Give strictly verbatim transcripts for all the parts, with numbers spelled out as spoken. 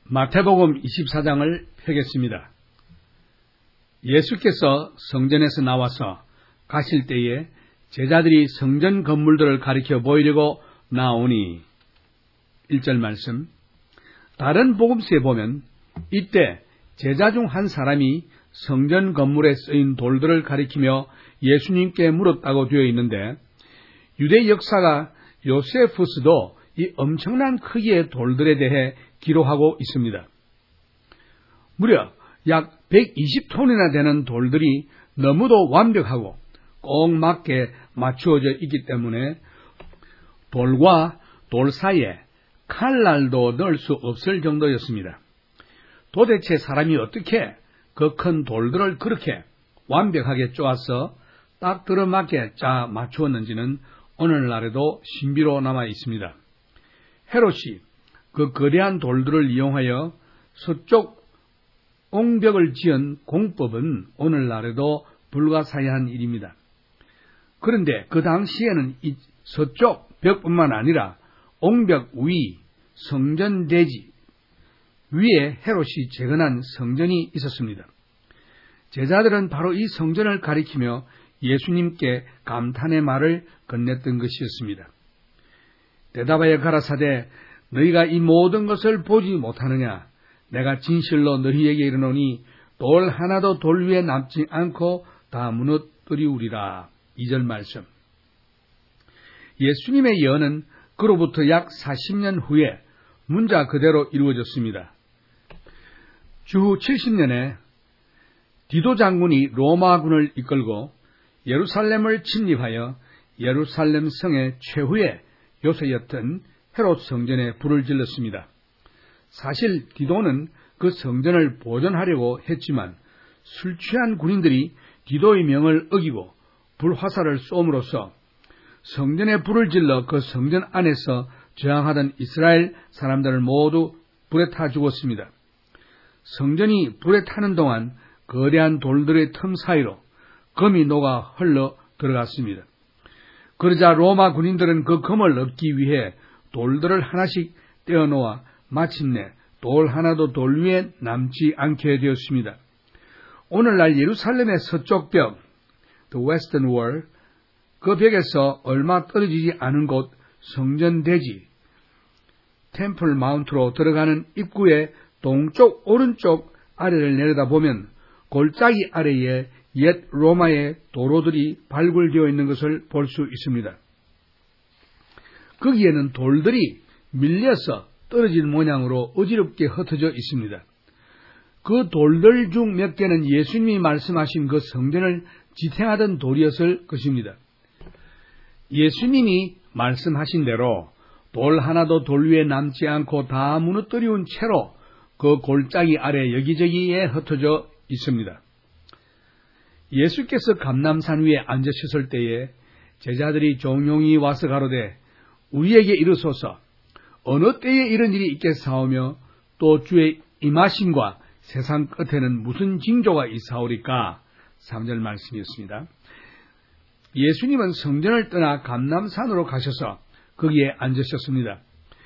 마태복음 이십사 장을 펴겠습니다. 예수께서 성전에서 나와서 가실 때에 제자들이 성전 건물들을 가리켜 보이려고 나오니 일 절 말씀. 다른 복음서에 보면 이때 제자 중 한 사람이 성전 건물에 쓰인 돌들을 가리키며 예수님께 물었다고 되어 있는데, 유대 역사가 요세푸스도 이 엄청난 크기의 돌들에 대해 기록하고 있습니다. 무려 약 백이십 톤이나 되는 돌들이 너무도 완벽하고 꼭 맞게 맞추어져 있기 때문에 돌과 돌 사이에 칼날도 넣을 수 없을 정도였습니다. 도대체 사람이 어떻게 그 큰 돌들을 그렇게 완벽하게 쪼아서 딱 들어맞게 짜 맞추었는지는 오늘날에도 신비로 남아 있습니다. 헤롯이 그 거대한 돌들을 이용하여 서쪽 옹벽을 지은 공법은 오늘날에도 불가사의한 일입니다. 그런데 그 당시에는 이 서쪽 벽뿐만 아니라 옹벽 위, 성전 대지 위에 헤롯이 재건한 성전이 있었습니다. 제자들은 바로 이 성전을 가리키며 예수님께 감탄의 말을 건넸던 것이었습니다. 대답하여 가라사대 너희가 이 모든 것을 보지 못하느냐? 내가 진실로 너희에게 이르노니 돌 하나도 돌 위에 남지 않고 다 무너뜨리우리라. 이 절 말씀. 예수님의 예언은 그로부터 약 사십 년 후에 문자 그대로 이루어졌습니다. 주후 칠십 년에 디도 장군이 로마군을 이끌고 예루살렘을 침입하여 예루살렘 성의 최후의 요새였던 헤롯 성전에 불을 질렀습니다. 사실 디도는 그 성전을 보존하려고 했지만 술 취한 군인들이 디도의 명을 어기고 불화살을 쏘므로써 성전에 불을 질러 그 성전 안에서 저항하던 이스라엘 사람들을 모두 불에 타 죽었습니다. 성전이 불에 타는 동안 거대한 돌들의 틈 사이로 금이 녹아 흘러 들어갔습니다. 그러자 로마 군인들은 그 금을 얻기 위해 돌들을 하나씩 떼어놓아 마침내 돌 하나도 돌 위에 남지 않게 되었습니다. 오늘날 예루살렘의 서쪽 벽, the western wall, 그 벽에서 얼마 떨어지지 않은 곳 성전 대지, 템플 마운트로 들어가는 입구의 동쪽 오른쪽 아래를 내려다보면 골짜기 아래에 옛 로마의 도로들이 발굴되어 있는 것을 볼 수 있습니다. 거기에는 돌들이 밀려서 떨어진 모양으로 어지럽게 흩어져 있습니다. 그 돌들 중 몇 개는 예수님이 말씀하신 그 성전을 지탱하던 돌이었을 것입니다. 예수님이 말씀하신 대로 돌 하나도 돌 위에 남지 않고 다 무너뜨리운 채로 그 골짜기 아래 여기저기에 흩어져 있습니다. 예수께서 감람산 위에 앉으셨을 때에 제자들이 종용이 와서 가로되 우리에게 이르소서 어느 때에 이런 일이 있겠사오며 또 주의 임하심과 세상 끝에는 무슨 징조가 있사오리까? 삼 절 말씀이었습니다. 예수님은 성전을 떠나 감람산으로 가셔서 거기에 앉으셨습니다.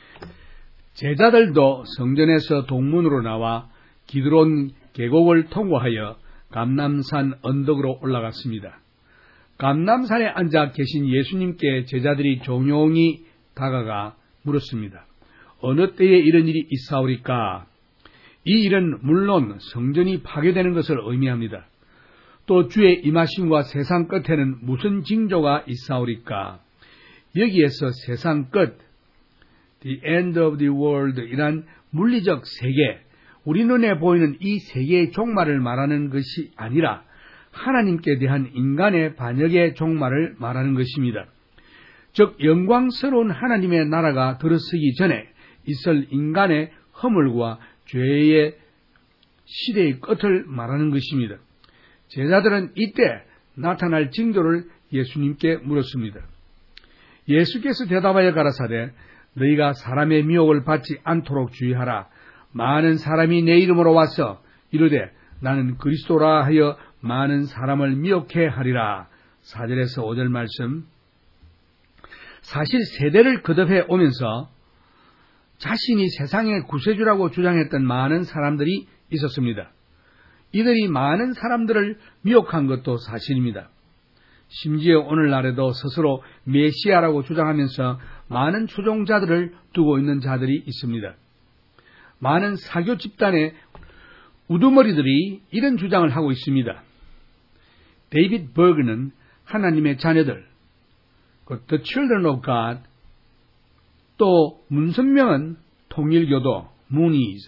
제자들도 성전에서 동문으로 나와 기드론 계곡을 통과하여 감람산 언덕으로 올라갔습니다. 감람산에 앉아 계신 예수님께 제자들이 종용이 다가가 물었습니다. 어느 때에 이런 일이 있사오리까? 이 일은 물론 성전이 파괴되는 것을 의미합니다. 또 주의 임하심과 세상 끝에는 무슨 징조가 있사오리까? 여기에서 세상 끝, the end of the world 이란 물리적 세계, 우리 눈에 보이는 이 세계의 종말을 말하는 것이 아니라 하나님께 대한 인간의 반역의 종말을 말하는 것입니다. 즉 영광스러운 하나님의 나라가 들어서기 전에 있을 인간의 허물과 죄의 시대의 끝을 말하는 것입니다. 제자들은 이때 나타날 징조를 예수님께 물었습니다. 예수께서 대답하여 가라사대 너희가 사람의 미혹을 받지 않도록 주의하라. 많은 사람이 내 이름으로 와서 이르되 나는 그리스도라 하여 많은 사람을 미혹해 하리라. 사 절에서 오 절 말씀. 사실 세대를 거듭해 오면서 자신이 세상의 구세주라고 주장했던 많은 사람들이 있었습니다. 이들이 많은 사람들을 미혹한 것도 사실입니다. 심지어 오늘날에도 스스로 메시아라고 주장하면서 많은 추종자들을 두고 있는 자들이 있습니다. 많은 사교 집단의 우두머리들이 이런 주장을 하고 있습니다. 데이빗 버그는 하나님의 자녀들, The Children of God, 또 문선명은 통일교도, Moonies.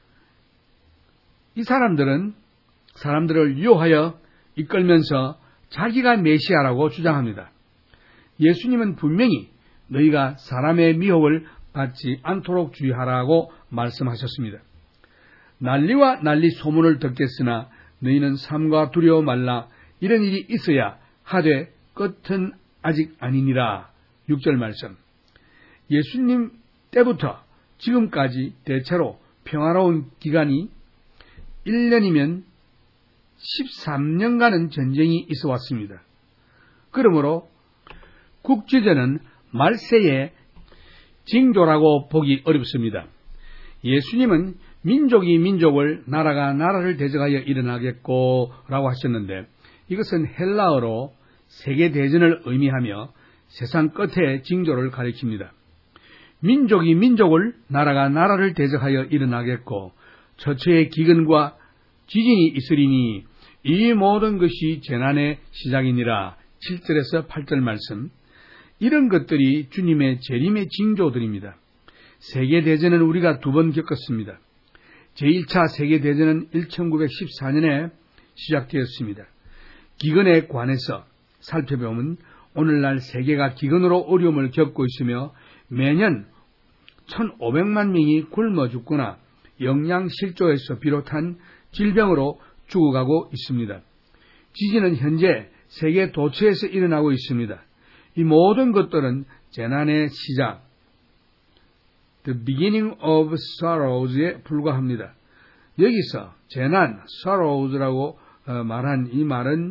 이 사람들은 사람들을 유혹하여 이끌면서 자기가 메시아라고 주장합니다. 예수님은 분명히 너희가 사람의 미혹을 받지 않도록 주의하라고 말씀하셨습니다. 난리와 난리 소문을 듣겠으나 너희는 삼가 두려워 말라. 이런 일이 있어야 하되 끝은 아직 아니니라. 육 절 말씀. 예수님 때부터 지금까지 대체로 평화로운 기간이 일 년이면 십삼 년간은 전쟁이 있어 왔습니다. 그러므로 국지전은 말세의 징조라고 보기 어렵습니다. 예수님은 민족이 민족을, 나라가 나라를 대적하여 일어나겠고 라고 하셨는데, 이것은 헬라어로 세계대전을 의미하며 세상 끝의 징조를 가리킵니다. 민족이 민족을, 나라가 나라를 대적하여 일어나겠고 처처의 기근과 지진이 있으리니 이 모든 것이 재난의 시작이니라. 칠 절에서 팔 절 말씀. 이런 것들이 주님의 재림의 징조들입니다. 세계대전은 우리가 두 번 겪었습니다. 제일 차 세계대전은 천구백십사 년에 시작되었습니다. 기근에 관해서 살펴보면 오늘날 세계가 기근으로 어려움을 겪고 있으며 매년 천오백만 명이 굶어 죽거나 영양실조에서 비롯한 질병으로 죽어가고 있습니다. 지진은 현재 세계 도처에서 일어나고 있습니다. 이 모든 것들은 재난의 시작, The beginning of sorrows에 불과합니다. 여기서 재난, sorrows라고 말한 이 말은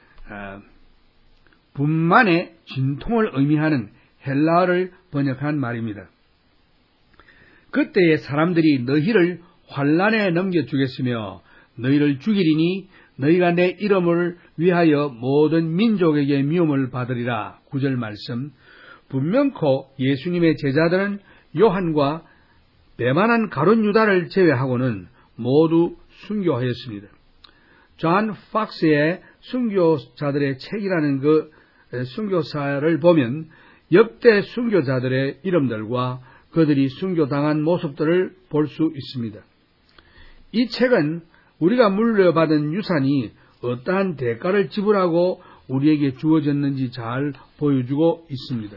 분만의 진통을 의미하는 헬라어를 번역한 말입니다. 그때의 사람들이 너희를 환난에 넘겨주겠으며 너희를 죽이리니 너희가 내 이름을 위하여 모든 민족에게 미움을 받으리라. 구 절 말씀. 분명코 예수님의 제자들은 요한과 배만한 가룟 유다를 제외하고는 모두 순교하였습니다. 존 팍스의 순교자들의 책이라는 그 순교사를 보면 역대 순교자들의 이름들과 그들이 순교당한 모습들을 볼 수 있습니다. 이 책은 우리가 물려받은 유산이 어떠한 대가를 지불하고 우리에게 주어졌는지 잘 보여주고 있습니다.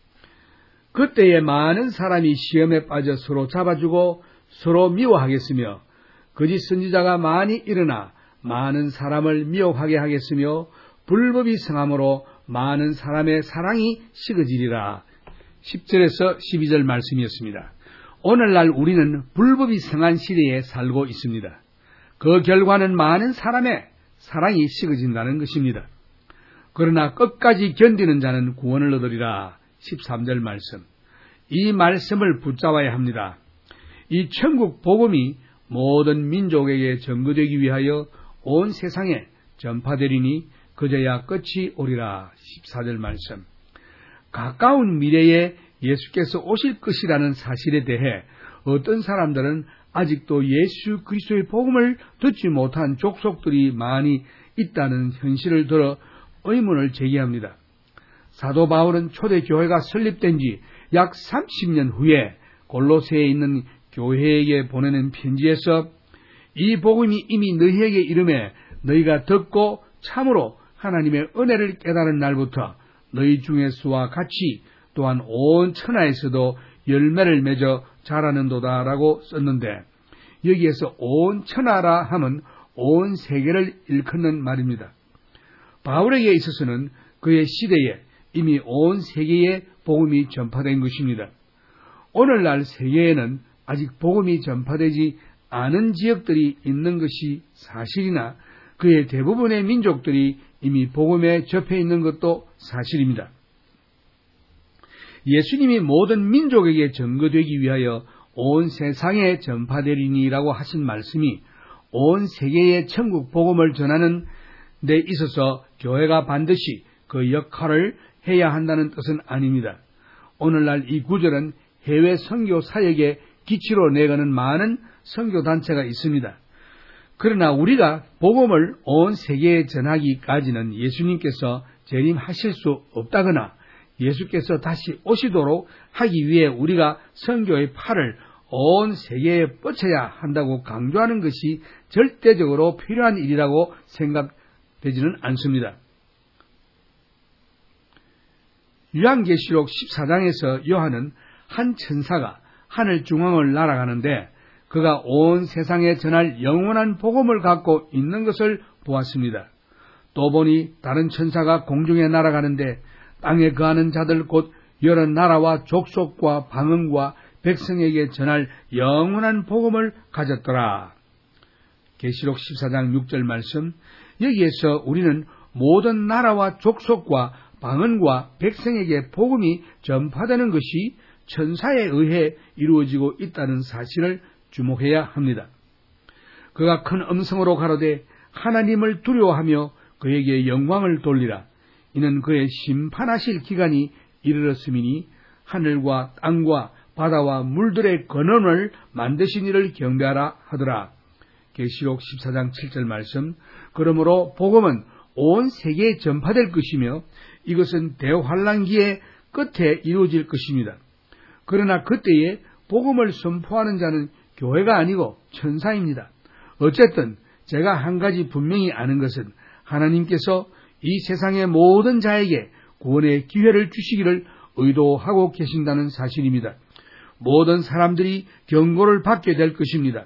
그때에 많은 사람이 시험에 빠져 서로 잡아주고 서로 미워하겠으며 거짓 선지자가 많이 일어나 많은 사람을 미혹하게 하겠으며 불법이 성함으로 많은 사람의 사랑이 식어지리라. 십 절에서 십이 절 말씀이었습니다. 오늘날 우리는 불법이 성한 시대에 살고 있습니다. 그 결과는 많은 사람의 사랑이 식어진다는 것입니다. 그러나 끝까지 견디는 자는 구원을 얻으리라. 십삼 절 말씀. 이 말씀을 붙잡아야 합니다. 이 천국 복음이 모든 민족에게 전거되기 위하여 온 세상에 전파되리니 그제야 끝이 오리라. 십사 절 말씀. 가까운 미래에 예수께서 오실 것이라는 사실에 대해 어떤 사람들은 아직도 예수 그리스도의 복음을 듣지 못한 족속들이 많이 있다는 현실을 들어 의문을 제기합니다. 사도 바울은 초대 교회가 설립된 지 약 삼십 년 후에 골로새에 있는 교회에게 보내는 편지에서 이 복음이 이미 너희에게 이르매 너희가 듣고 참으로 하나님의 은혜를 깨달은 날부터 너희 중에서와 같이 또한 온 천하에서도 열매를 맺어 자라는도다라고 썼는데, 여기에서 온 천하라 하면 온 세계를 일컫는 말입니다. 바울에게 있어서는 그의 시대에 이미 온 세계에 복음이 전파된 것입니다. 오늘날 세계에는 아직 복음이 전파되지 않은 지역들이 있는 것이 사실이나 그의 대부분의 민족들이 이미 복음에 접해 있는 것도 사실입니다. 예수님이 모든 민족에게 전거되기 위하여 온 세상에 전파되리니라고 하신 말씀이 온 세계에 천국 복음을 전하는 데 있어서 교회가 반드시 그 역할을 해야 한다는 뜻은 아닙니다. 오늘날 이 구절은 해외 선교 사역에 기치로 내거는 많은 선교 단체가 있습니다. 그러나 우리가 복음을 온 세계에 전하기까지는 예수님께서 재림하실 수 없다거나 예수께서 다시 오시도록 하기 위해 우리가 선교의 팔을 온 세계에 뻗쳐야 한다고 강조하는 것이 절대적으로 필요한 일이라고 생각되지는 않습니다. 요한계시록 십사 장에서 요한은 한 천사가 하늘 중앙을 날아가는데 그가 온 세상에 전할 영원한 복음을 갖고 있는 것을 보았습니다. 또 보니 다른 천사가 공중에 날아가는데 땅에 거하는 자들 곧 여러 나라와 족속과 방언과 백성에게 전할 영원한 복음을 가졌더라. 계시록 십사 장 육 절 말씀, 여기에서 우리는 모든 나라와 족속과 방언과 백성에게 복음이 전파되는 것이 천사에 의해 이루어지고 있다는 사실을 주목해야 합니다. 그가 큰 음성으로 가로되 하나님을 두려워하며 그에게 영광을 돌리라. 이는 그의 심판하실 기간이 이르렀음이니 하늘과 땅과 바다와 물들의 근원을 만드신 이를 경배하라 하더라. 계시록 십사 장 칠 절 말씀, 그러므로 복음은 온 세계에 전파될 것이며 이것은 대환란기의 끝에 이루어질 것입니다. 그러나 그때에 복음을 선포하는 자는 교회가 아니고 천사입니다. 어쨌든 제가 한 가지 분명히 아는 것은 하나님께서 이 세상의 모든 자에게 구원의 기회를 주시기를 의도하고 계신다는 사실입니다. 모든 사람들이 경고를 받게 될 것입니다.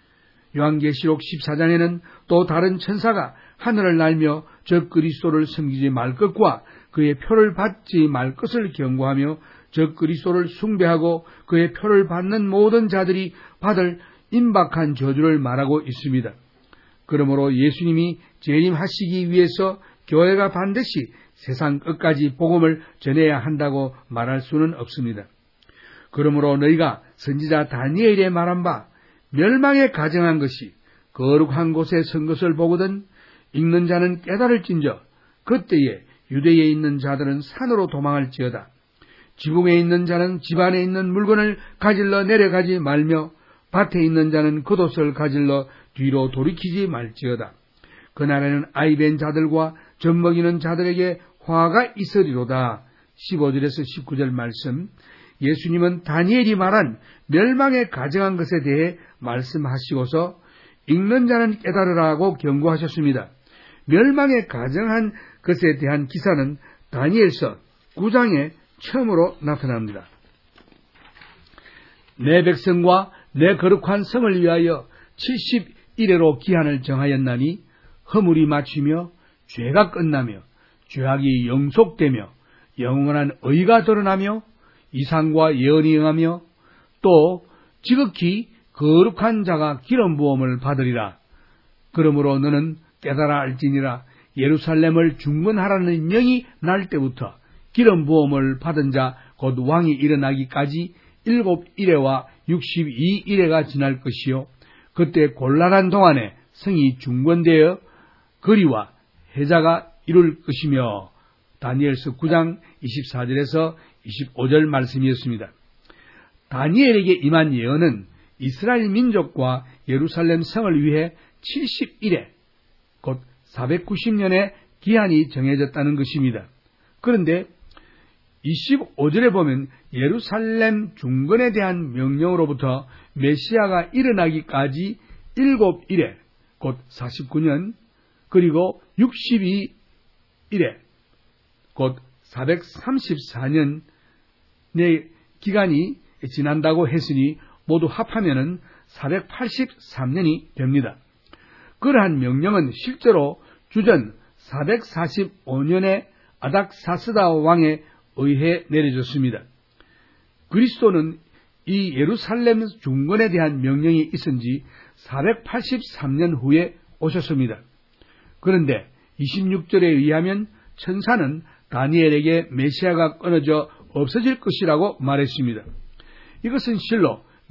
요한계시록 십사 장에는 또 다른 천사가 하늘을 날며 저 그리스도를 섬기지 말 것과 그의 표를 받지 말 것을 경고하며 저 그리스도를 숭배하고 그의 표를 받는 모든 자들이 받을 임박한 저주를 말하고 있습니다. 그러므로 예수님이 재림하시기 위해서 교회가 반드시 세상 끝까지 복음을 전해야 한다고 말할 수는 없습니다. 그러므로 너희가 선지자 다니엘의 말한 바 멸망에 가정한 것이 거룩한 곳에 선 것을 보거든 읽는 자는 깨달을진저 그때에 유대에 있는 자들은 산으로 도망할지어다. 지붕에 있는 자는 집 안에 있는 물건을 가질러 내려가지 말며 밭에 있는 자는 겉옷을 가질러 뒤로 돌이키지 말지어다. 그날에는 아이벤 자들과 젖먹이는 자들에게 화가 있으리로다. 십오 절에서 십구 절 말씀, 예수님은 다니엘이 말한 멸망에 가정한 것에 대해 말씀하시고서 읽는 자는 깨달으라고 경고하셨습니다. 멸망에 가정한 것에 대한 기사는 다니엘서 구 장에 처음으로 나타납니다. 내 백성과 내 거룩한 성을 위하여 칠십 일회로 기한을 정하였나니 허물이 마치며 죄가 끝나며 죄악이 영속되며 영원한 의가 드러나며 이상과 예언이 응하며 또 지극히 거룩한 자가 기름 부음을 받으리라. 그러므로 너는 깨달아 알지니라. 예루살렘을 중건하라는 명이 날 때부터 기름 부음을 받은 자 곧 왕이 일어나기까지 일곱 일회와 육십이 일회가 지날 것이요 그때 곤란한 동안에 성이 중건되어 거리와 해자가 이룰 것이며 다니엘서 구 장 이십사 절에서 이십오 절 말씀이었습니다. 다니엘에게 임한 예언은 이스라엘 민족과 예루살렘 성을 위해 칠십 일회 곧 사백구십 년의 기한이 정해졌다는 것입니다. 그런데 이십오 절에 보면 예루살렘 중건에 대한 명령으로부터 메시아가 일어나기까지 일곱 일회 곧 사십구 년 그리고 육십이 일회 곧 사백삼십사 년의 기간이 지난다고 했으니 모두 합하면은 사백팔십삼 년이 됩니다. 그러한 명령은 실제로 주전 사백사십오 년에 아닥사스다 왕에 의해 내려졌습니다. 그리스도는 이 예루살렘 중건에 대한 명령이 있은 지 사백팔십삼 년 후에 오셨습니다. 그런데 이십육 절에 의하면 천사는 다니엘에게 메시아가 끊어져 없어질 것이라고 말했습니다. 이것은 실로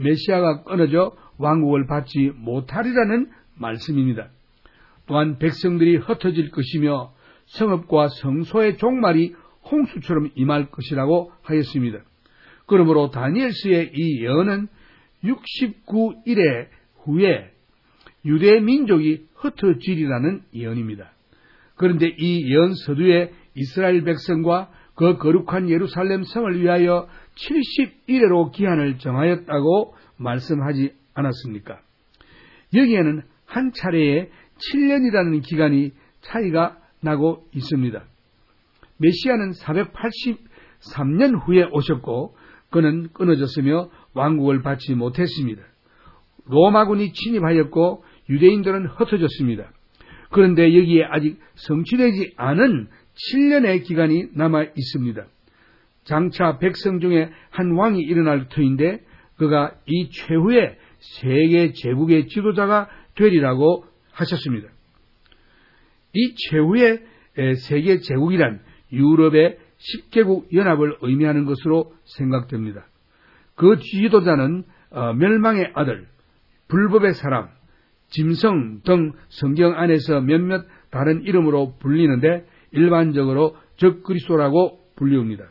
메시아가 끊어져 왕국을 받지 못하리라는 말씀입니다. 또한 백성들이 흩어질 것이며 성읍과 성소의 종말이 홍수처럼 임할 것이라고 하였습니다. 그러므로 다니엘서의 이 예언은 육십구 일의 후에 유대 민족이 흩어지리라는 예언입니다. 그런데 이 예언 서두에 이스라엘 백성과 그 거룩한 예루살렘 성을 위하여 칠십 일회로 기한을 정하였다고 말씀하지 않았습니까? 여기에는 한 차례에 칠 년이라는 기간이 차이가 나고 있습니다. 메시아는 사백팔십삼 년 후에 오셨고 그는 끊어졌으며 왕국을 받지 못했습니다. 로마군이 침입하였고 유대인들은 흩어졌습니다. 그런데 여기에 아직 성취되지 않은 칠 년의 기간이 남아 있습니다. 장차 백성 중에 한 왕이 일어날 터인데 그가 이 최후의 세계 제국의 지도자가 되리라고 하셨습니다. 이 최후의 세계 제국이란 유럽의 십 개국 연합을 의미하는 것으로 생각됩니다. 그 지도자는 멸망의 아들, 불법의 사람, 짐승 등 성경 안에서 몇몇 다른 이름으로 불리는데 일반적으로 적그리스도라고 불리웁니다.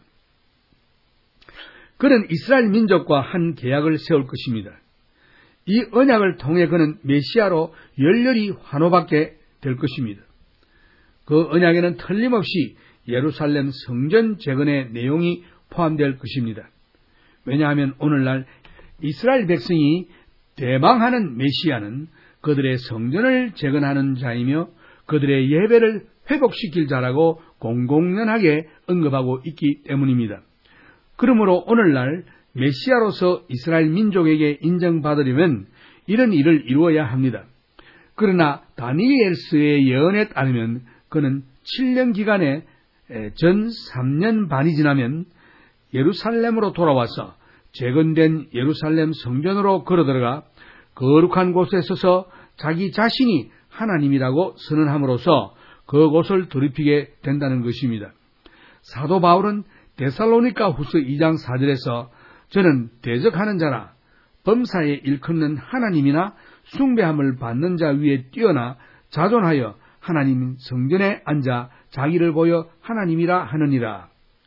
그는 이스라엘 민족과 한 계약을 세울 것입니다. 이 언약을 통해 그는 메시아로 열렬히 환호받게 될 것입니다. 그 언약에는 틀림없이 예루살렘 성전 재건의 내용이 포함될 것입니다. 왜냐하면 오늘날 이스라엘 백성이 대망하는 메시아는 그들의 성전을 재건하는 자이며 그들의 예배를 회복시킬 자라고 공공연하게 언급하고 있기 때문입니다. 그러므로 오늘날 메시아로서 이스라엘 민족에게 인정받으려면 이런 일을 이루어야 합니다. 그러나 다니엘서의 예언에 따르면 그는 칠 년 기간에 전 삼 년 반이 지나면 예루살렘으로 돌아와서 재건된 예루살렘 성전으로 걸어들어가 거룩한 곳에 서서 자기 자신이 하나님이라고 선언함으로써 그곳을 더럽히게 된다는 것입니다. 사도 바울은 데살로니가 후서 이 장 사 절에서 저는 대적하는 자라 범사에 일컫는 하나님이나 숭배함을 받는 자 위에 뛰어나 자존하여 하나님 성전에 앉아 자기를 보여 하나님이라 하느니라.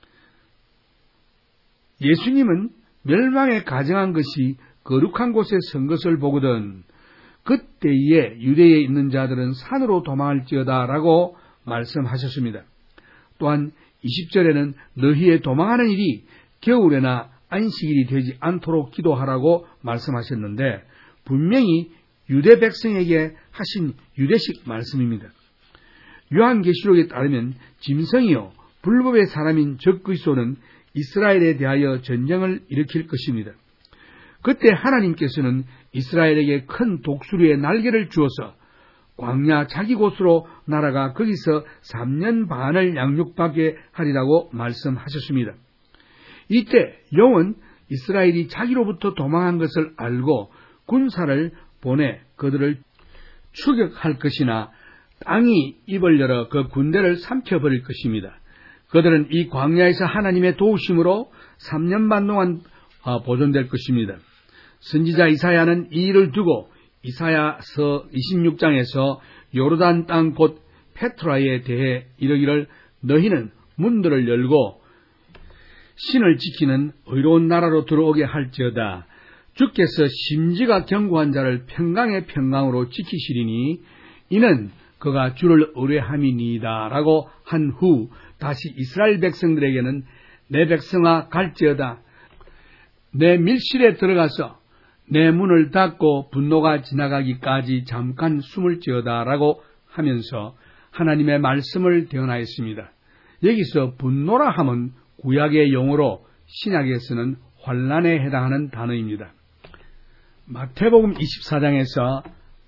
예수님은 멸망에 가정한 것이 거룩한 곳에 선 것을 보거든 그때에 유대에 있는 자들은 산으로 도망할지어다 라고 말씀하셨습니다. 또한 이십 절에는 너희의 도망하는 일이 겨울에나 안식일이 되지 않도록 기도하라고 말씀하셨는데 분명히 유대 백성에게 하신 유대식 말씀입니다. 요한계시록에 따르면 짐승이요 불법의 사람인 적그리스도는 이스라엘에 대하여 전쟁을 일으킬 것입니다. 그때 하나님께서는 이스라엘에게 큰 독수리의 날개를 주어서 광야 자기 곳으로 날아가 거기서 삼 년 반을 양육받게 하리라고 말씀하셨습니다. 이때 영은 이스라엘이 자기로부터 도망한 것을 알고 군사를 보내 그들을 추격할 것이나 땅이 입을 열어 그 군대를 삼켜버릴 것입니다. 그들은 이 광야에서 하나님의 도우심으로 삼 년 반 동안 보존될 것입니다. 선지자 이사야는 이 일을 두고 이사야서 이십육 장에서 요르단 땅 곧 페트라에 대해 이르기를 너희는 문들을 열고 신을 지키는 의로운 나라로 들어오게 할지어다. 주께서 심지가 견고한 자를 평강의 평강으로 지키시리니 이는 그가 주를 의뢰함이니이다 라고 한 후 다시 이스라엘 백성들에게는 내 백성아 갈지어다. 내 밀실에 들어가서 내 문을 닫고 분노가 지나가기까지 잠깐 숨을지어다 라고 하면서 하나님의 말씀을 대언하였습니다. 여기서 분노라 함은 구약의 용어로 신약에서는 환난에 해당하는 단어입니다. 마태복음 이십사 장에서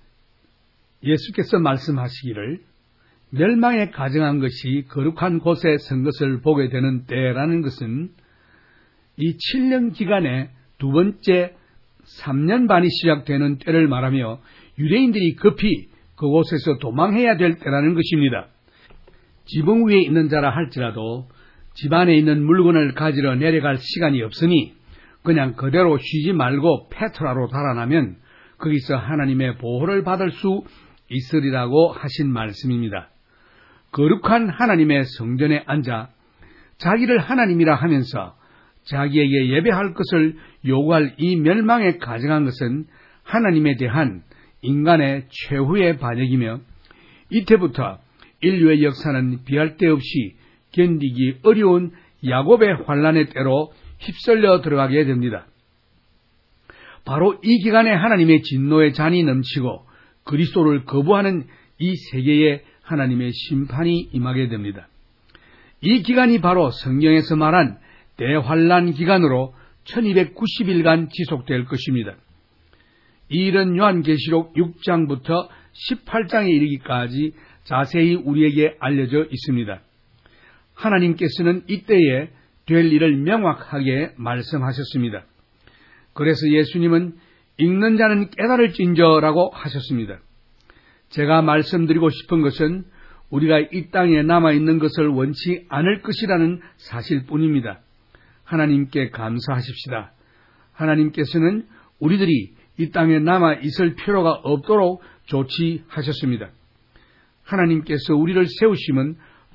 예수께서 말씀하시기를 멸망에 가정한 것이 거룩한 곳에 선 것을 보게 되는 때라는 것은 이 칠 년 기간에 두 번째 삼 년 반이 시작되는 때를 말하며 유대인들이 급히 그곳에서 도망해야 될 때라는 것입니다. 지붕 위에 있는 자라 할지라도 집 안에 있는 물건을 가지러 내려갈 시간이 없으니 그냥 그대로 쉬지 말고 페트라로 달아나면 거기서 하나님의 보호를 받을 수 있으리라고 하신 말씀입니다. 거룩한 하나님의 성전에 앉아 자기를 하나님이라 하면서 자기에게 예배할 것을 요구할 이 멸망에 가정한 것은 하나님에 대한 인간의 최후의 반역이며 이때부터 인류의 역사는 비할 데 없이 견디기 어려운 야곱의 환란의 때로 휩쓸려 들어가게 됩니다. 바로 이 기간에 하나님의 진노의 잔이 넘치고 그리스도를 거부하는 이 세계에 하나님의 심판이 임하게 됩니다. 이 기간이 바로 성경에서 말한 대환란 기간으로 천이백구십 일간 지속될 것입니다. 이 일은 요한계시록 육 장부터 십팔 장에 이르기까지 자세히 우리에게 알려져 있습니다. 하나님께서는 이때에 될 일을 명확하게 말씀하셨습니다. 그래서 예수님은 읽는 자는 깨달을진저라고 하셨습니다. 제가 말씀드리고 싶은 것은 우리가 이 땅에 남아있는 것을 원치 않을 것이라는 사실뿐입니다. 하나님께 감사하십시다. 하나님께서는 우리들이 이 땅에 남아있을 필요가 없도록 조치하셨습니다. 하나님께서 우리를 세우심은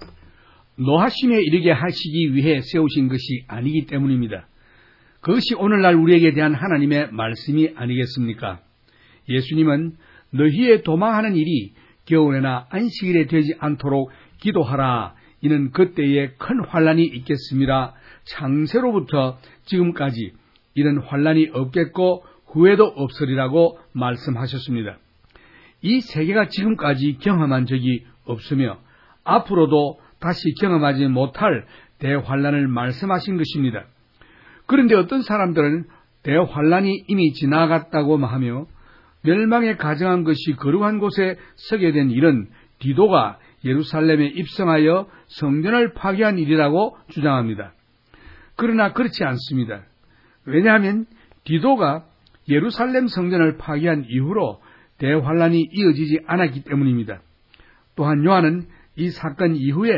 노하심에 이르게 하시기 위해 세우신 것이 아니기 때문입니다. 그것이 오늘날 우리에게 대한 하나님의 말씀이 아니겠습니까? 예수님은 너희의 도망하는 일이 겨울에나 안식일에 되지 않도록 기도하라. 이는 그때에 큰 환란이 있겠습니다. 창세로부터 지금까지 이런 환란이 없겠고 후회도 없으리라고 말씀하셨습니다. 이 세계가 지금까지 경험한 적이 없으며 앞으로도 다시 경험하지 못할 대환란을 말씀하신 것입니다. 그런데 어떤 사람들은 대환란이 이미 지나갔다고 하며 멸망에 가정한 것이 거룩한 곳에 서게 된 일은 디도가 예루살렘에 입성하여 성전을 파괴한 일이라고 주장합니다. 그러나 그렇지 않습니다. 왜냐하면 디도가 예루살렘 성전을 파괴한 이후로 대환란이 이어지지 않았기 때문입니다. 또한 요한은 이 사건 이후에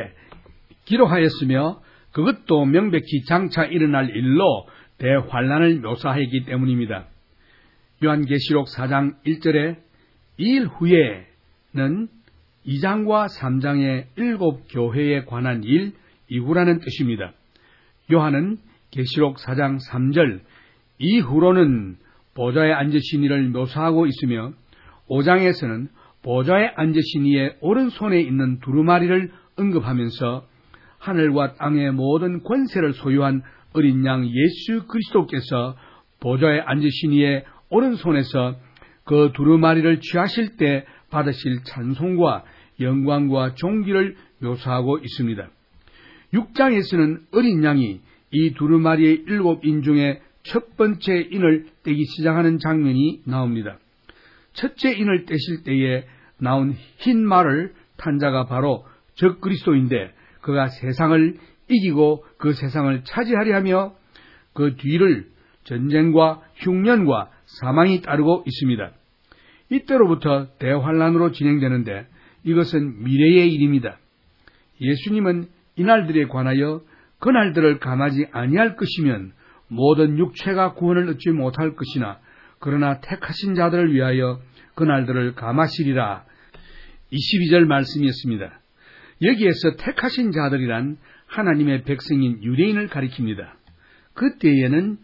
기록하였으며 그것도 명백히 장차 일어날 일로 대환란을 묘사했기 때문입니다. 요한계시록 사 장 일 절에 이 일 후에는 이 장과 삼 장의 일곱 교회에 관한 일 이후라는 뜻입니다. 요한은 계시록 사 장 삼 절 이후로는 보좌에 앉으신 이를 묘사하고 있으며 오 장에서는 보좌에 앉으신 이의 오른손에 있는 두루마리를 언급하면서 하늘과 땅의 모든 권세를 소유한 어린 양 예수 그리스도께서 보좌에 앉으신 이의 오른손에서 그 두루마리를 취하실 때 받으실 찬송과 영광과 존귀를 묘사하고 있습니다. 육 장에서는 어린 양이 이 두루마리의 일곱 인 중에 첫 번째 인을 떼기 시작하는 장면이 나옵니다. 첫째 인을 떼실 때에 나온 흰 말을 탄 자가 바로 적그리스도인데 그가 세상을 이기고 그 세상을 차지하려 하며 그 뒤를 전쟁과 흉년과 사망이 따르고 있습니다. 이때로부터 대환란으로 진행되는데 이것은 미래의 일입니다. 예수님은 이날들에 관하여 그날들을 감하지 아니할 것이면 모든 육체가 구원을 얻지 못할 것이나 그러나 택하신 자들을 위하여 그날들을 감하시리라. 이십이 절 말씀이었습니다. 여기에서 택하신 자들이란 하나님의 백성인 유대인을 가리킵니다. 그때에는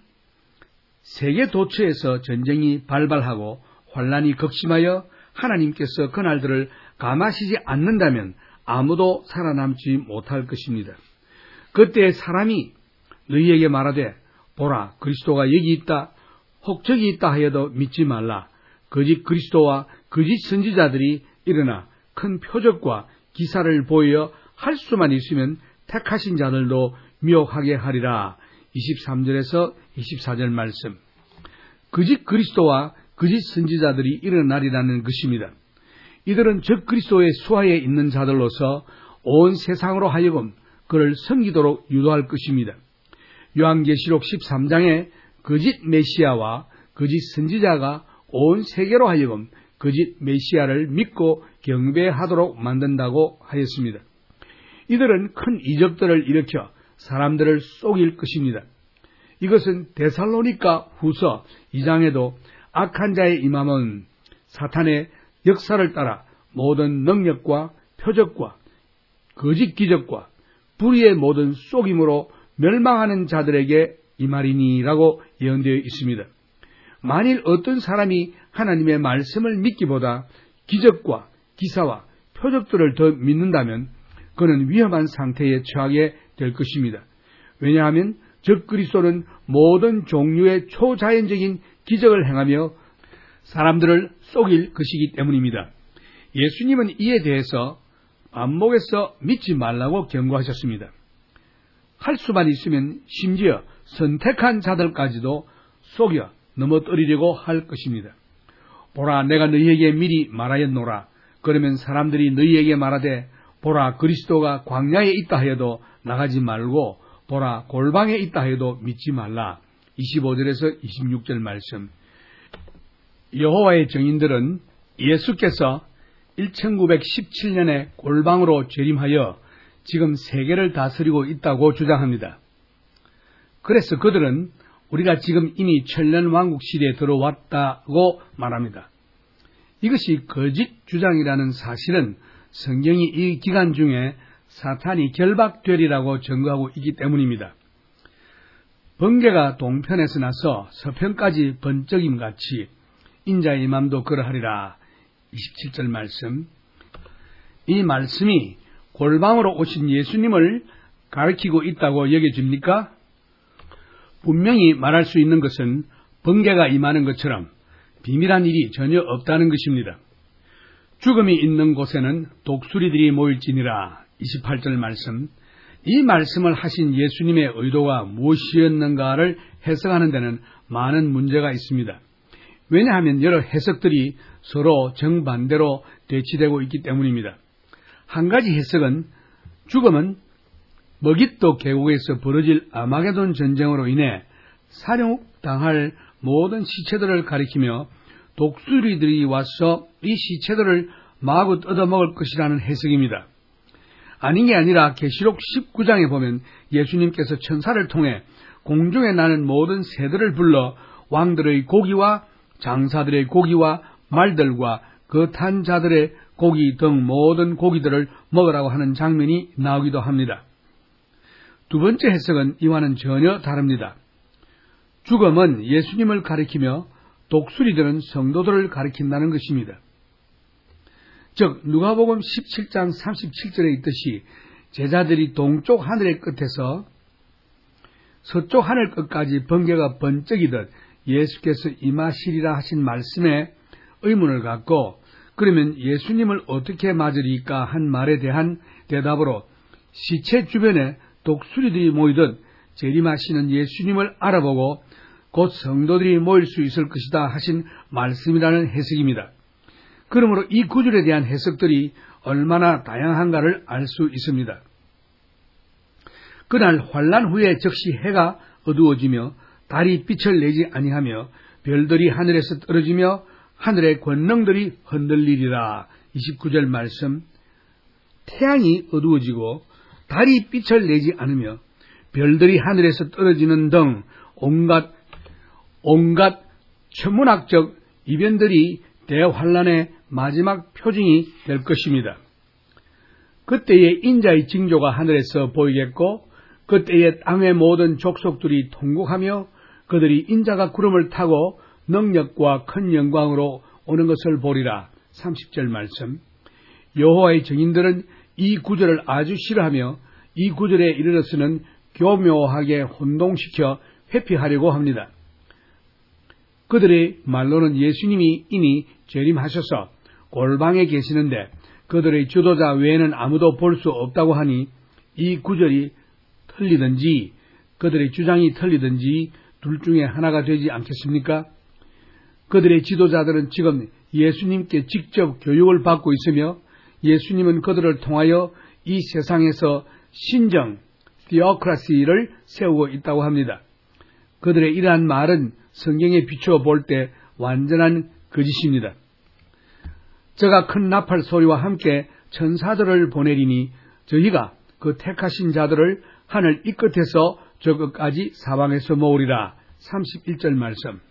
세계 도처에서 전쟁이 발발하고 환란이 극심하여 하나님께서 그날들을 감하시지 않는다면 아무도 살아남지 못할 것입니다. 그때 사람이 너희에게 말하되 보라 그리스도가 여기 있다 혹 저기 있다 하여도 믿지 말라. 거짓 그리스도와 거짓 선지자들이 일어나 큰 표적과 기사를 보여 할 수만 있으면 택하신 자들도 미혹하게 하리라. 이십삼 절에서 이십사 절 말씀. 거짓 그리스도와 거짓 선지자들이 일어나리라는 것입니다. 이들은 적 그리스도의 수하에 있는 자들로서 온 세상으로 하여금 그를 섬기도록 유도할 것입니다. 요한계시록 십삼 장에 거짓 메시아와 거짓 선지자가 온 세계로 하여금 거짓 메시아를 믿고 경배하도록 만든다고 하였습니다. 이들은 큰 이적들을 일으켜 사람들을 속일 것입니다. 이것은 데살로니가 후서 이 장에도 악한 자의 임함은 사탄의 역사를 따라 모든 능력과 표적과 거짓 기적과 불의의 모든 속임으로 멸망하는 자들에게 임하리니라고 예언되어 있습니다. 만일 어떤 사람이 하나님의 말씀을 믿기보다 기적과 기사와 표적들을 더 믿는다면 그는 위험한 상태에 처하게 될 것입니다. 왜냐하면 적그리스도는 모든 종류의 초자연적인 기적을 행하며 사람들을 속일 것이기 때문입니다. 예수님은 이에 대해서 반복해서 믿지 말라고 경고하셨습니다. 할 수만 있으면 심지어 선택한 자들까지도 속여 넘어뜨리려고 할 것입니다. 보라, 내가 너희에게 미리 말하였노라. 그러면 사람들이 너희에게 말하되 보라, 그리스도가 광야에 있다 하여도 나가지 말고 보라, 골방에 있다 하여도 믿지 말라. 이십오 절에서 이십육 절 말씀. 여호와의 증인들은 예수께서 천구백십칠 년에 골방으로 재림하여 지금 세계를 다스리고 있다고 주장합니다. 그래서 그들은 우리가 지금 이미 천년왕국 시대에 들어왔다고 말합니다. 이것이 거짓 주장이라는 사실은 성경이 이 기간 중에 사탄이 결박되리라고 증거하고 있기 때문입니다. 번개가 동편에서 나서 서편까지 번쩍임같이 인자의 맘도 그러하리라. 이십칠 절 말씀. 이 말씀이 골방으로 오신 예수님을 가리키고 있다고 여겨집니까? 분명히 말할 수 있는 것은 번개가 임하는 것처럼 비밀한 일이 전혀 없다는 것입니다. 죽음이 있는 곳에는 독수리들이 모일지니라. 이십팔 절 말씀. 이 말씀을 하신 예수님의 의도가 무엇이었는가를 해석하는 데는 많은 문제가 있습니다. 왜냐하면 여러 해석들이 서로 정반대로 대치되고 있기 때문입니다. 한 가지 해석은 죽음은 머깃도 계곡에서 벌어질 아마게돈 전쟁으로 인해 살육당할 모든 시체들을 가리키며 독수리들이 와서 이 시체들을 마구 뜯어먹을 것이라는 해석입니다. 아닌 게 아니라 계시록 십구 장에 보면 예수님께서 천사를 통해 공중에 나는 모든 새들을 불러 왕들의 고기와 장사들의 고기와 말들과 그 탄 자들의 고기 등 모든 고기들을 먹으라고 하는 장면이 나오기도 합니다. 두 번째 해석은 이와는 전혀 다릅니다. 죽음은 예수님을 가리키며 독수리들은 성도들을 가리킨다는 것입니다. 즉 누가복음 십칠 장 삼십칠 절에 있듯이 제자들이 동쪽 하늘의 끝에서 서쪽 하늘 끝까지 번개가 번쩍이듯 예수께서 임하시리라 하신 말씀에 의문을 갖고 그러면 예수님을 어떻게 맞으리까 한 말에 대한 대답으로 시체 주변에 독수리들이 모이듯 재림하시는 예수님을 알아보고 곧 성도들이 모일 수 있을 것이다 하신 말씀이라는 해석입니다. 그러므로 이 구절에 대한 해석들이 얼마나 다양한가를 알 수 있습니다. 그날 환난 후에 즉시 해가 어두워지며 달이 빛을 내지 아니하며 별들이 하늘에서 떨어지며 하늘의 권능들이 흔들리리라. 이십구 절 말씀. 태양이 어두워지고 달이 빛을 내지 않으며 별들이 하늘에서 떨어지는 등 온갖 온갖 천문학적 이변들이 대환란의 마지막 표징이 될 것입니다. 그때에 인자의 징조가 하늘에서 보이겠고 그때에 땅의 모든 족속들이 통곡하며 그들이 인자가 구름을 타고 능력과 큰 영광으로 오는 것을 보리라. 삼십 절 말씀. 여호와의 증인들은 이 구절을 아주 싫어하며 이 구절에 이르러서는 교묘하게 혼동시켜 회피하려고 합니다. 그들의 말로는 예수님이 이미 재림하셔서 골방에 계시는데 그들의 지도자 외에는 아무도 볼 수 없다고 하니 이 구절이 틀리든지 그들의 주장이 틀리든지 둘 중에 하나가 되지 않겠습니까? 그들의 지도자들은 지금 예수님께 직접 교육을 받고 있으며 예수님은 그들을 통하여 이 세상에서 신정, theocracy를 세우고 있다고 합니다. 그들의 이러한 말은 성경에 비추어 볼 때 완전한 거짓입니다. 저가 큰 나팔 소리와 함께 천사들을 보내리니 저희가 그 택하신 자들을 하늘 이 끝에서 저 끝까지 사방에서 모으리라. 삼십일 절 말씀.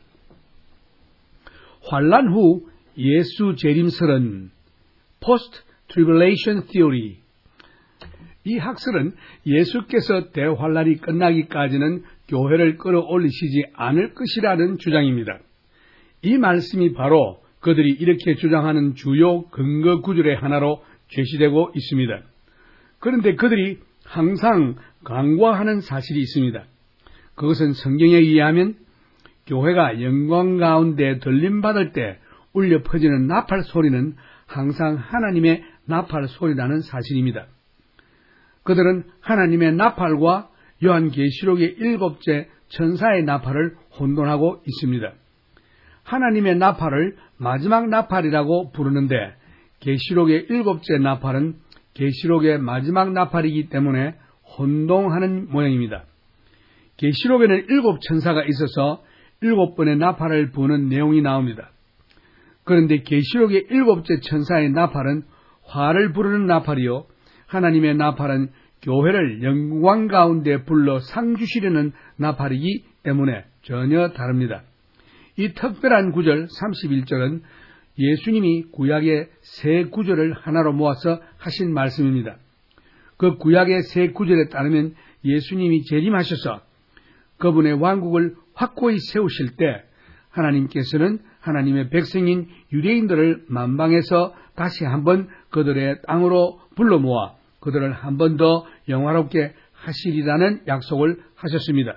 환란 후 예수 재림설은 Post Tribulation Theory. 이 학설은 예수께서 대환란이 끝나기까지는 교회를 끌어올리시지 않을 것이라는 주장입니다. 이 말씀이 바로 그들이 이렇게 주장하는 주요 근거 구절의 하나로 제시되고 있습니다. 그런데 그들이 항상 간과하는 사실이 있습니다. 그것은 성경에 의하면 교회가 영광 가운데 들림받을 때 울려 퍼지는 나팔 소리는 항상 하나님의 나팔 소리라는 사실입니다. 그들은 하나님의 나팔과 요한계시록의 일곱째 천사의 나팔을 혼돈하고 있습니다. 하나님의 나팔을 마지막 나팔이라고 부르는데 계시록의 일곱째 나팔은 계시록의 마지막 나팔이기 때문에 혼동하는 모양입니다. 계시록에는 일곱 천사가 있어서 일곱 번의 나팔을 부는 내용이 나옵니다. 그런데 계시록의 일곱째 천사의 나팔은 화를 부르는 나팔이요, 하나님의 나팔은 교회를 영광 가운데 불러 상 주시려는 나팔이기 때문에 전혀 다릅니다. 이 특별한 구절 삼십일 절은 예수님이 구약의 세 구절을 하나로 모아서 하신 말씀입니다. 그 구약의 세 구절에 따르면 예수님이 재림하셔서 그분의 왕국을 확고히 세우실 때 하나님께서는 하나님의 백성인 유대인들을 만방에서 다시 한번 그들의 땅으로 불러 모아 그들을 한 번 더 영화롭게 하시리라는 약속을 하셨습니다.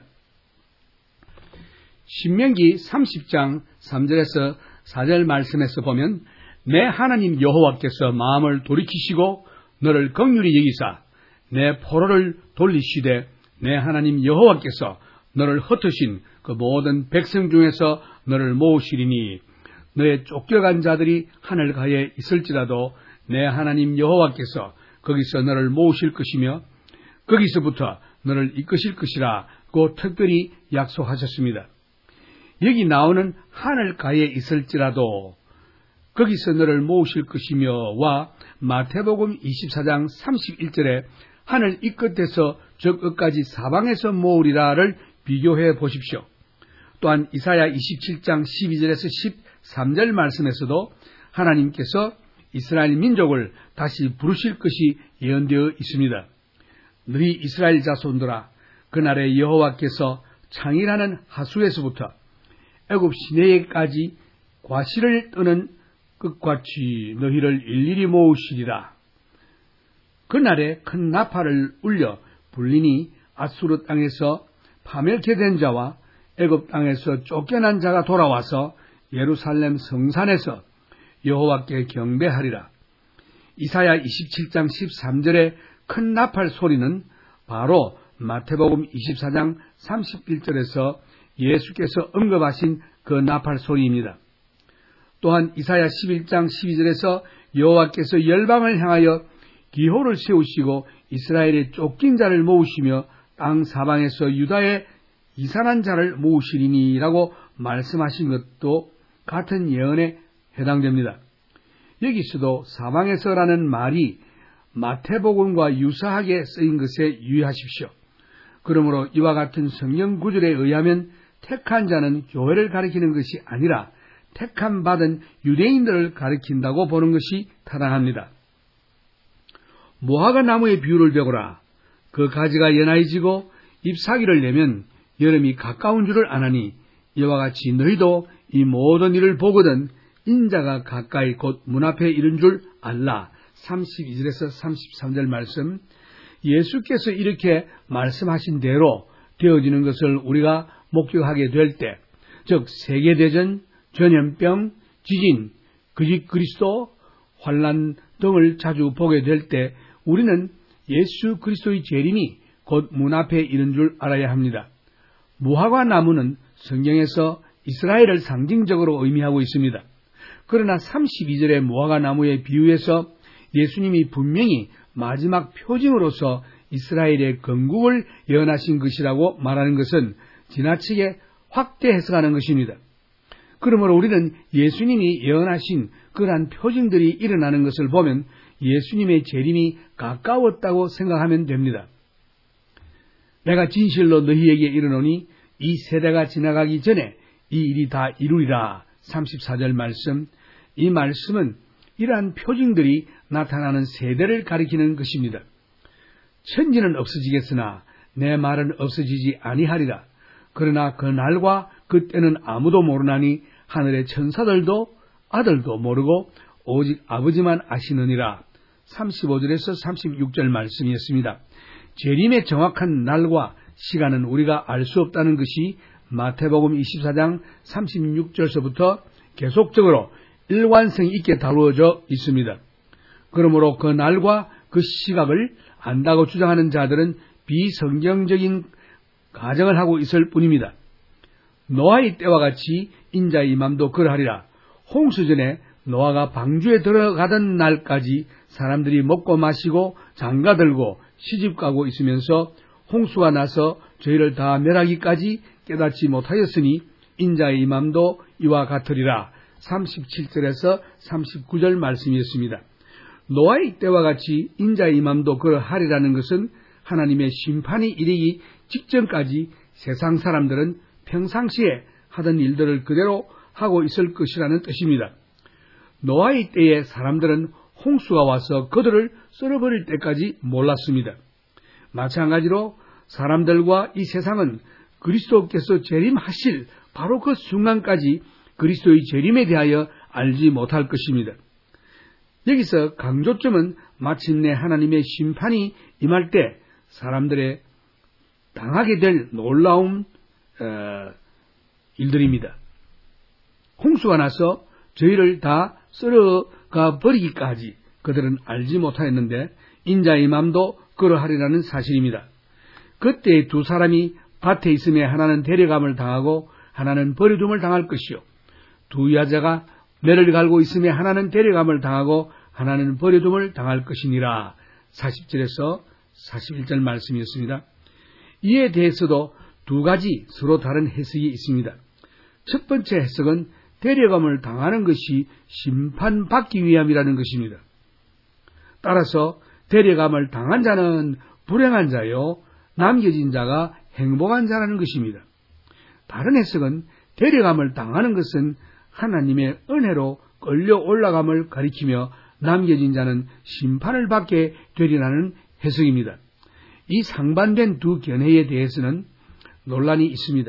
신명기 삼십 장 삼 절에서 사 절 말씀에서 보면 내 하나님 여호와께서 마음을 돌이키시고 너를 긍휼히 여기사 내 포로를 돌리시되 내 하나님 여호와께서 너를 흩으신 그 모든 백성 중에서 너를 모으시리니 너의 쫓겨간 자들이 하늘가에 있을지라도 내 하나님 여호와께서 거기서 너를 모으실 것이며 거기서부터 너를 이끄실 것이라고 특별히 약속하셨습니다. 여기 나오는 하늘가에 있을지라도 거기서 너를 모으실 것이며와 마태복음 이십사 장 삼십일 절에 하늘 이 끝에서 저 끝까지 사방에서 모으리라를 비교해 보십시오. 또한 이사야 이십칠 장 십이 절에서 십삼 절 말씀에서도 하나님께서 이스라엘 민족을 다시 부르실 것이 예언되어 있습니다. 너희 이스라엘 자손들아, 그날에 여호와께서 창이라는 하수에서부터 애굽 시내에까지 과실을 뜨는 끝같이 너희를 일일이 모으시리라. 그날에 큰 나팔을 울려 불리니 아수르 땅에서 파멸케 된 자와 애굽 땅에서 쫓겨난 자가 돌아와서 예루살렘 성산에서 여호와께 경배하리라. 이사야 이십칠 장 십삼 절의 큰 나팔 소리는 바로 마태복음 이십사 장 삼십일 절에서 예수께서 언급하신 그 나팔 소리입니다. 또한 이사야 십일 장 십이 절에서 여호와께서 열방을 향하여 기호를 세우시고 이스라엘의 쫓긴 자를 모으시며 땅 사방에서 유다의 이산한 자를 모으시리니라고 말씀하신 것도 같은 예언에 해당됩니다. 여기서도 사방에서라는 말이 마태복음과 유사하게 쓰인 것에 유의하십시오. 그러므로 이와 같은 성경 구절에 의하면 택한 자는 교회를 가리키는 것이 아니라 택함 받은 유대인들을 가리킨다고 보는 것이 타당합니다. 무화과 나무의 비유를 배우라. 그 가지가 연하여지고 잎사귀를 내면 여름이 가까운 줄을 아나니 이와 같이 너희도 이 모든 일을 보거든 인자가 가까이 곧 문 앞에 이른 줄 알라. 삼십이 절에서 삼십삼 절 말씀. 예수께서 이렇게 말씀하신 대로 되어지는 것을 우리가 목격하게 될 때, 즉 세계대전, 전염병, 지진, 거짓 그리스도, 환난 등을 자주 보게 될 때 우리는 예수 그리스도의 재림이 곧 문 앞에 이른 줄 알아야 합니다. 무화과 나무는 성경에서 이스라엘을 상징적으로 의미하고 있습니다. 그러나 삼십이 절의 무화과 나무의 비유에서 예수님이 분명히 마지막 표징으로서 이스라엘의 건국을 예언하신 것이라고 말하는 것은 지나치게 확대 해석하는 것입니다. 그러므로 우리는 예수님이 예언하신 그러한 표징들이 일어나는 것을 보면 예수님의 재림이 가까웠다고 생각하면 됩니다. 내가 진실로 너희에게 이르노니 이 세대가 지나가기 전에 이 일이 다 이루리라. 삼십사 절 말씀. 이 말씀은 이러한 표징들이 나타나는 세대를 가리키는 것입니다. 천지는 없어지겠으나 내 말은 없어지지 아니하리라. 그러나 그 날과 그 때는 아무도 모르나니 하늘의 천사들도 아들도 모르고 오직 아버지만 아시느니라. 삼십오 절에서 삼십육 절 말씀이었습니다. 재림의 정확한 날과 시간은 우리가 알 수 없다는 것이 마태복음 이십사 장 삼십육 절서부터 계속적으로 일관성 있게 다루어져 있습니다. 그러므로 그 날과 그 시각을 안다고 주장하는 자들은 비성경적인 가정을 하고 있을 뿐입니다. 노아의 때와 같이 인자의 맘도 그러하리라. 홍수전에 노아가 방주에 들어가던 날까지 사람들이 먹고 마시고 장가들고 시집가고 있으면서 홍수가 나서 저희를 다 멸하기까지 깨닫지 못하였으니 인자의 맘도 이와 같으리라. 삼십칠 절에서 삼십구 절 말씀이었습니다. 노아의 때와 같이 인자의 맘도 그러하리라는 것은 하나님의 심판이 이르기 직전까지 세상 사람들은 평상시에 하던 일들을 그대로 하고 있을 것이라는 뜻입니다. 노아의 때에 사람들은 홍수가 와서 그들을 썰어버릴 때까지 몰랐습니다. 마찬가지로 사람들과 이 세상은 그리스도께서 재림하실 바로 그 순간까지 그리스도의 재림에 대하여 알지 못할 것입니다. 여기서 강조점은 마침내 하나님의 심판이 임할 때 사람들의 당하게 될 놀라운 어, 일들입니다. 홍수가 나서 저희를 다 썰어가 버리기까지 그들은 알지 못하였는데 인자의 맘도 그러하리라는 사실입니다. 그때 두 사람이 밭에 있음에 하나는 데려감을 당하고 하나는 버려둠을 당할 것이요. 두 여자가 매를 갈고 있음에 하나는 데려감을 당하고 하나는 버려둠을 당할 것이니라. 사십 절에서 사십일 절 말씀이었습니다. 이에 대해서도 두 가지 서로 다른 해석이 있습니다. 첫 번째 해석은 데려감을 당하는 것이 심판받기 위함이라는 것입니다. 따라서 데려감을 당한 자는 불행한 자요, 남겨진 자가 행복한 자라는 것입니다. 다른 해석은 데려감을 당하는 것은 하나님의 은혜로 끌려 올라감을 가리키며 남겨진 자는 심판을 받게 되리라는 해석입니다. 이 상반된 두 견해에 대해서는 논란이 있습니다.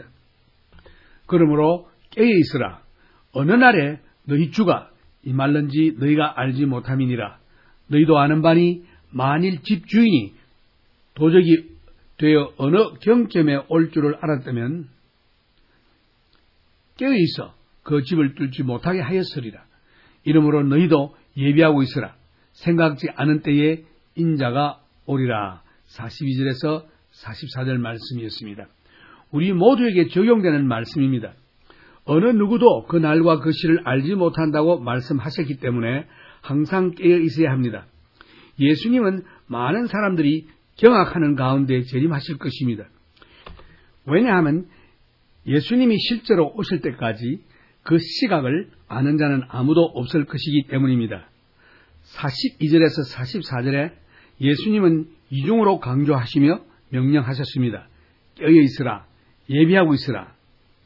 그러므로 깨어 있으라. 어느 날에 너희 주가 임할는지 너희가 알지 못함이니라. 너희도 아는 바니 만일 집 주인이 도적이 되어 어느 경점에 올 줄을 알았다면 깨어 있어 그 집을 뚫지 못하게 하였으리라. 이러므로 너희도 예비하고 있으라. 생각지 않은 때에 인자가 오리라. 사십이 절에서 사십사 절 말씀이었습니다. 우리 모두에게 적용되는 말씀입니다. 어느 누구도 그 날과 그 시를 알지 못한다고 말씀하셨기 때문에 항상 깨어 있어야 합니다. 예수님은 많은 사람들이 경악하는 가운데 재림하실 것입니다. 왜냐하면 예수님이 실제로 오실 때까지 그 시각을 아는 자는 아무도 없을 것이기 때문입니다. 사십이 절에서 사십사 절에 예수님은 이중으로 강조하시며 명령하셨습니다. 깨어 있으라, 예비하고 있으라.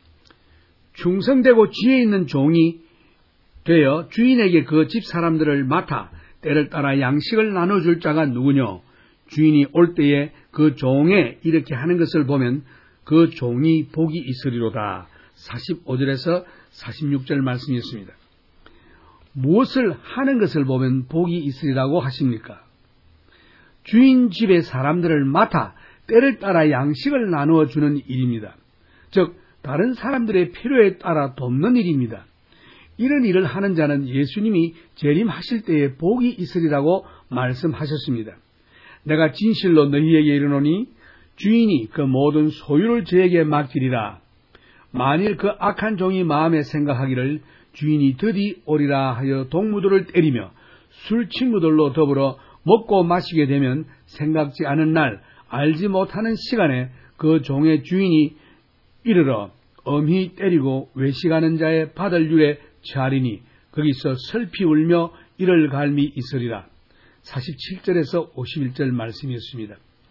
충성되고 지혜 있는 종이 되어 주인에게 그 집 사람들을 맡아 때를 따라 양식을 나눠줄 자가 누구뇨? 주인이 올 때에 그 종에 이렇게 하는 것을 보면 그 종이 복이 있으리로다. 사십오 절에서 사십육 절 말씀이었습니다. 무엇을 하는 것을 보면 복이 있으리라고 하십니까? 주인 집의 사람들을 맡아 때를 따라 양식을 나누어 주는 일입니다. 즉 다른 사람들의 필요에 따라 돕는 일입니다. 이런 일을 하는 자는 예수님이 재림하실 때에 복이 있으리라고 말씀하셨습니다. 내가 진실로 너희에게 이르노니 주인이 그 모든 소유를 저에게 맡기리라. 만일 그 악한 종이 마음에 생각하기를 주인이 드디 오리라 하여 동무들을 때리며 술 친구들로 더불어 먹고 마시게 되면 생각지 않은 날 알지 못하는 시간에 그 종의 주인이 이르러 엄히 때리고 외식하는 자의 받을 율에 처하리니 거기서 슬피 울며 이를 갈미 있으리라. 사십칠 절에서 오십일 절 말씀이었습니다.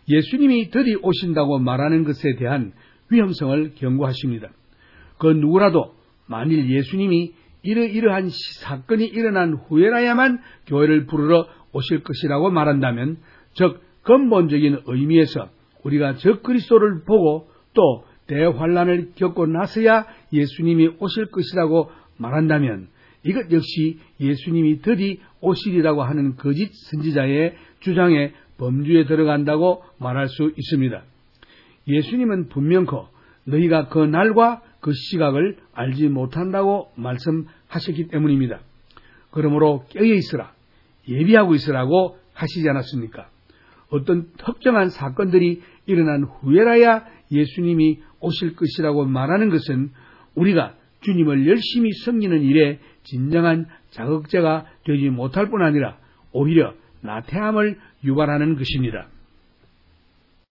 예수님이 드디 오신다고 말하는 것에 대한 위험성을 경고하십니다. 그 누구라도 만일 예수님이 이러이러한 사건이 일어난 후에라야만 교회를 부르러 오실 것이라고 말한다면, 즉 근본적인 의미에서 우리가 적그리스도를 보고 또 대환란을 겪고 나서야 예수님이 오실 것이라고 말한다면, 이것 역시 예수님이 드디 오시리라고 하는 거짓 선지자의 주장에 범주에 들어간다고 말할 수 있습니다. 예수님은 분명코 너희가 그 날과 그 시각을 알지 못한다고 말씀하셨기 때문입니다. 그러므로 깨어 있으라, 예비하고 있으라고 하시지 않았습니까? 어떤 특정한 사건들이 일어난 후에라야 예수님이 오실 것이라고 말하는 것은 우리가 주님을 열심히 섬기는 일에 진정한 자극제가 되지 못할 뿐 아니라 오히려 나태함을 유발하는 것입니다.